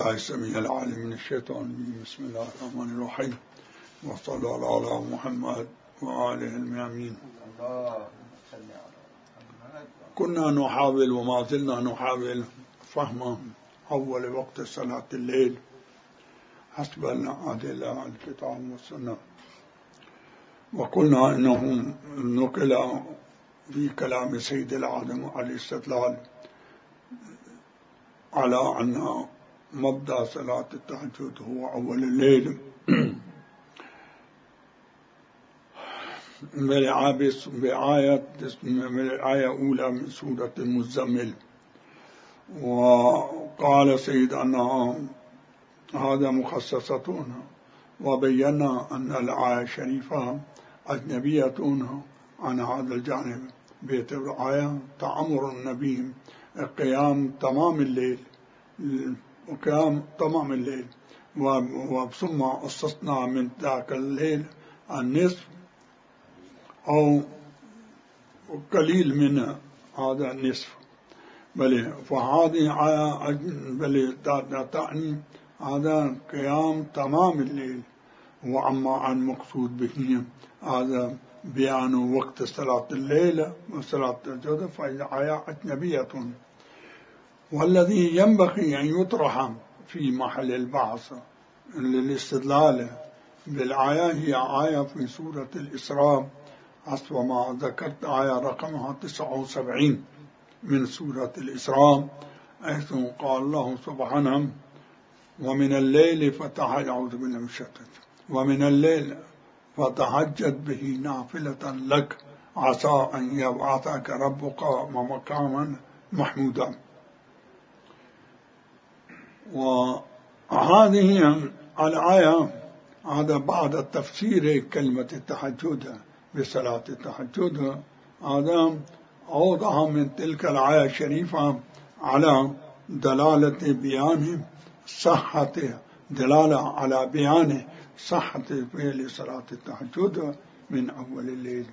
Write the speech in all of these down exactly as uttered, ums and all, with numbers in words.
الله السميع العليم من الشيطان الرجيم. بسم الله الرحمن الرحيم، وصلى الله على محمد وآله الميامين. كنا نحاول وما زلنا نحاول فهم أول وقت صلاة الليل حسب الأدلة الكتاب والسنة، وقلنا إنه نقل في كلام سيد العالم على الاستدلال على أن مبدأ صلاة التهجد هو أول الليل بآية بالآية أولى من سورة المزمل. وقال سيد أن هذا مخصصتون، وبينا أن الآية الشريفة أجنبية عن هذا الجانب، باعتبار آية تأمر النبي قيام تمام الليل وقيام تمام الليل، وثم استثنى من ذاك الليل النصف أو قليل من هذا النصف. بل فهذه آية بل تعني هذا قيام تمام الليل. وأما المقصود به هذا بيان وقت صلاة الليل وصلاة التهجد فهي آية أجنبية، والذي ينبغي أن يطرح في محل البحث للاستدلال بالآية هي آية في سورة الإسراء حسب ما ذكرت، آية رقمها تسعة وسبعين من سورة الإسراء، حيث قال الله سبحانه: ومن الليل فتهجد أعوذ بالله من الشيطان ومن الليل فتهجد به نافلة لك عسى أن يبعثك ربك مقاما محمودا. وهذه الآية هذا بعد تفسير كلمة التهجد بصلاة التهجد، هذا أوضح من تلك الآية الشريفة على دلالة بيان صحة دلالة على بيان صحة فعل صلاة التهجد من أول الليل.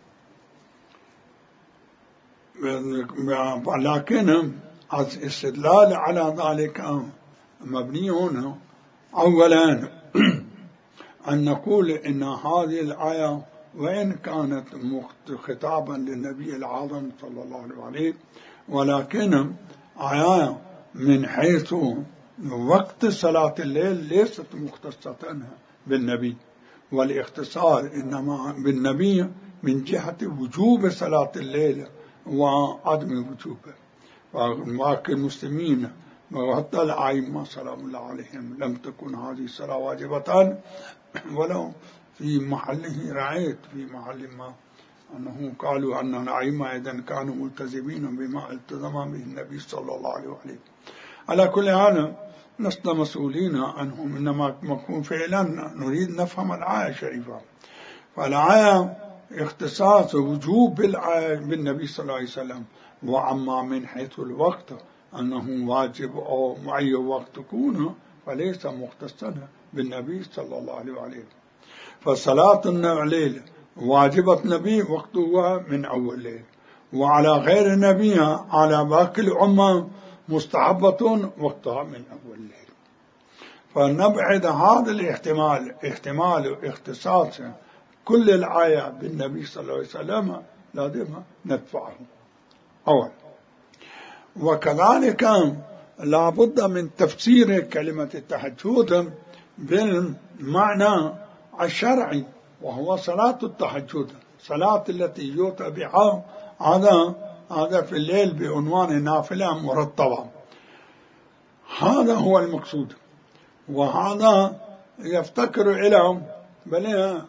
لكن الاستدلال على ذلك مبني هنا أولا أن نقول إن هذه الآية وإن كانت خطابا للنبي العظيم صلى الله عليه وسلم، ولكن آية من حيث وقت صلاة الليل ليست مختصة بالنبي، والاختصار إنما بالنبي من جهة وجوب صلاة الليل وعدم وجوبه. وباقي المسلمين وحتى الأئمة سلام الله عليهم لم تكن هذه الصلاة واجبة، ولو في محله رأيت في محل ما أنه قالوا أن الأئمة إذن كانوا ملتزمين بما التزم به النبي صلى الله عليه وسلم. على كل حال لسنا مسؤولين عنهم، إنما نكون فعلا نريد نفهم الآية الشريفة. فالآية اختصاص وجوب بالنبي صلى الله عليه وسلم، وأما من حيث الوقت أنه واجب أو أي وقت يكون فليس مختصا بالنبي صلى الله عليه وسلم. فصلاة الليل واجبة النبي وقتها من أول الليل، وعلى غير النبي على باقي الأمة مستحبة وقتها من أول الليل. فنبعد هذا الاحتمال احتمال اختصاص كل الآية بالنبي صلى الله عليه وسلم لازم ندفعه أول. وكذلك لا بد من تفسير كلمة التهجد بالمعنى الشرعي، وهو صلاة التهجد، صلاة التي يؤتى بها هذا هذا في الليل بعنوان نافلة مرتبة. هذا هو المقصود، وهذا يفتكر إلى بل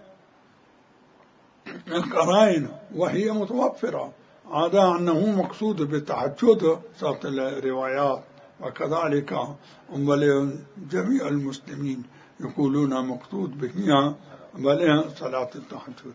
القرائن وهي متوفرة. هذا أنه مقصود بالتهجد صلاة الروايات، وكذلك جميع المسلمين يقولون مقصود بها بل صلاة التهجد.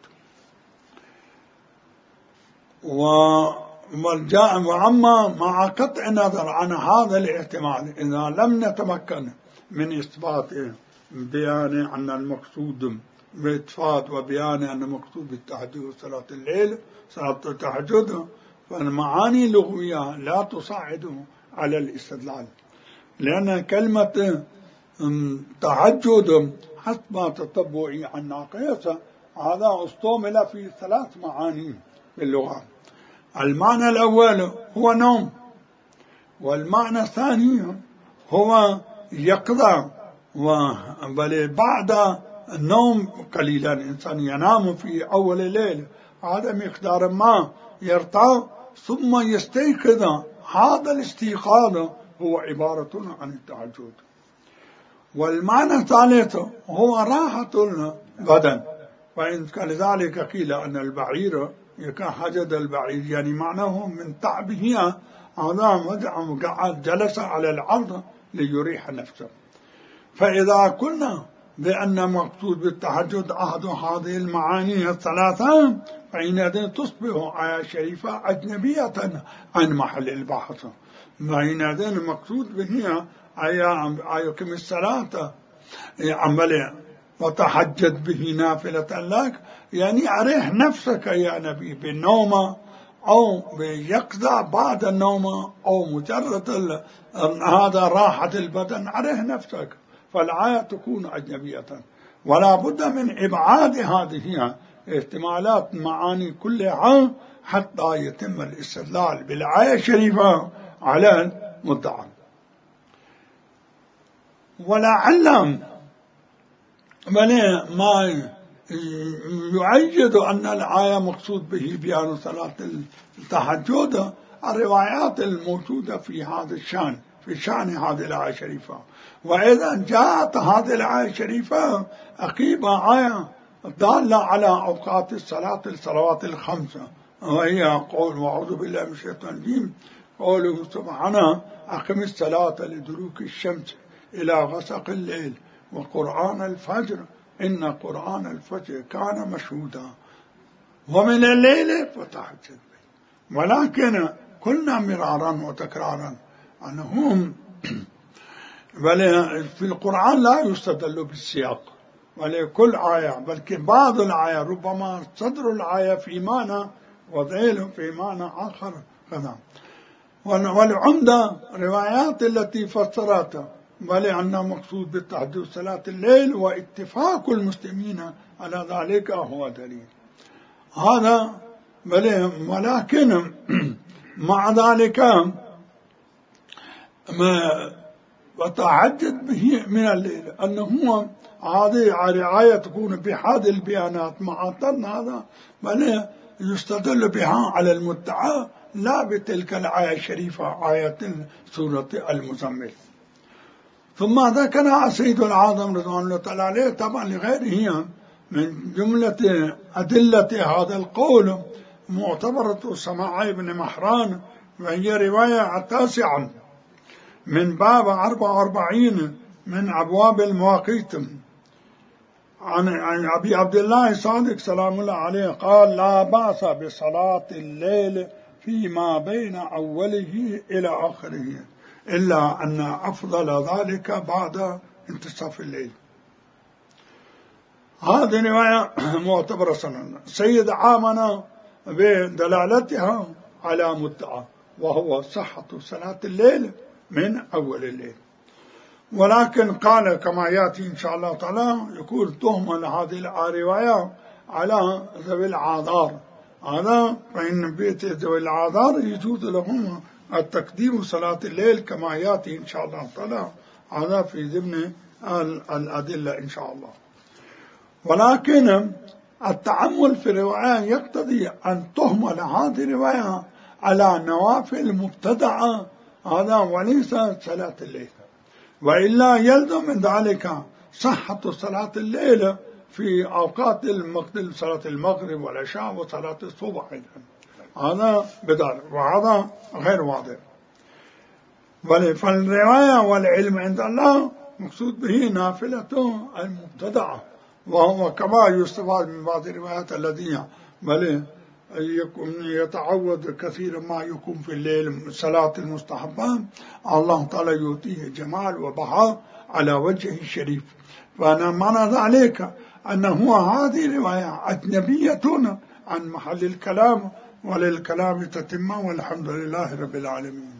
وأما مع قطع النظر عن هذا الاحتمال، إذا لم نتمكن من إثبات بيان أن المقصود بإثبات وبيان أن المقصود بالتهجد صلاة الليل صلاة التهجد، فالمعاني اللغوية لا تصعد على الاستدلال. لأن كلمة تهجد حسب تتبعي عن ناقيسة هذا استعمل في ثلاث معاني في اللغة. المعنى الأول هو نوم، والمعنى الثاني هو يقظة، بل بعد النوم قليلا الإنسان ينام في أول الليل هذا مقدار ما يرتاح ثم يستيقظ، هذا الاستيقاظ هو عبارة عن التهجد. والمعنى الثالث هو راحة البدن، وإن لذلك قيل أن البعير يكهجد البعير، يعني معناه من تعبه هذا قعد جلس على الأرض ليريح نفسه. فإذا قلنا بأن مقصود بالتهجد أحد هذه المعاني الثلاثة فإنها تصبح آية شريفة أجنبية عن محل البحث. فإنها المقصود بها آية آيكم الصلاة عملية وتهجد به نافلة لك، يعني أريح نفسك يا نبي بالنوم أو بيقظة بعد النوم أو مجرد هذا راحة البدن، أريح نفسك. فالآية تكون أجنبية، ولا بد من إبعاد هذه احتمالات معاني كلها حتى يتم الاستدلال بالآية الشريفة على المدعى. ولعل ما يؤيد أن الآية مقصود به بيان صلاة التهجد الروايات الموجودة في هذا الشأن، في شأن هذه الآية الشريفة. وإذا جاءت هذه الآية الشريفة أقيب آية دالة على أوقات الصلاة الصلوات الخمسة، وهي قول وأعوذ بالله من الشيطان الرجيم قوله سبحانه أقم الصلاة لدلوك الشمس إلى غسق الليل وقرآن الفجر إن قرآن الفجر كان مشهودا ومن الليل فتهجد به. ولكن قلنا مرارا وتكرارا أنهم بل في القرآن لا يستدل بالسياق ولكل آية، بل بعض الآية ربما صدر الآية في معنى وذيل في معنى آخر كذا. والعمدة روايات التي فسرتها بل أنه مقصود بالتهجد صلاة الليل، واتفاق المسلمين على ذلك هو دليل هذا. بل ولكن مع ذلك ما وتهجد به من الليل أنه هذه رعاية تكون بهذه البيانات مع هذا بل يستدل بها على المدعى لا بتلك الآية الشريفة آية سورة المزمل. ثم ذكر سيد العظم رضوان الله تعالى عليه طبعا لغيره من جملة أدلة هذا القول معتبرة سماع ابن مهران، وهي رواية تاسعة من باب أربعة وأربعين من أبواب المواقيت عن أبي عبد الله صادق سلام الله عليه قال لا بأس بصلاة الليل فيما بين أوله إلى آخره إلا أن أفضل ذلك بعد انتصاف الليل. هذه رواية معتبرة سنة سيد عامنا بدلالتها على مدعى وهو صحة صلاة الليل من أول الليل. ولكن قال كما يأتي إن شاء الله تعالى يكون تهمل هذه الرواية على ذوي العذار، هذا فإن بيت ذوي العذار يجوز لهم التقديم صلاة الليل كما يأتي إن شاء الله تعالى، هذا في ضمن الأدلة إن شاء الله. ولكن التأمل في الرواية يقتضي أن تهمل هذه الرواية على نوافل مبتدعة هذا وليس صلاة الليل، وإلا يلزم من ذلك صحة صلاة الليل في أوقات المغرب صلاة المغرب والعشاء وصلاة الصبح، هذا بدال وهذا غير واضح. فالرواية والعلم عند الله مقصود به نافلة المبتدعة، وهو كما يستفاد من بعض الروايات الذين بل يتعود كثيرا ما يكون في الليل صلاة المستحبة الله تعالى يعطيه جمال وبهاء على وجهه الشريف. فأنا معنى ذلك أنه هذه الرواية أجنبية عن محل الكلام وللكلام تتم، والحمد لله رب العالمين.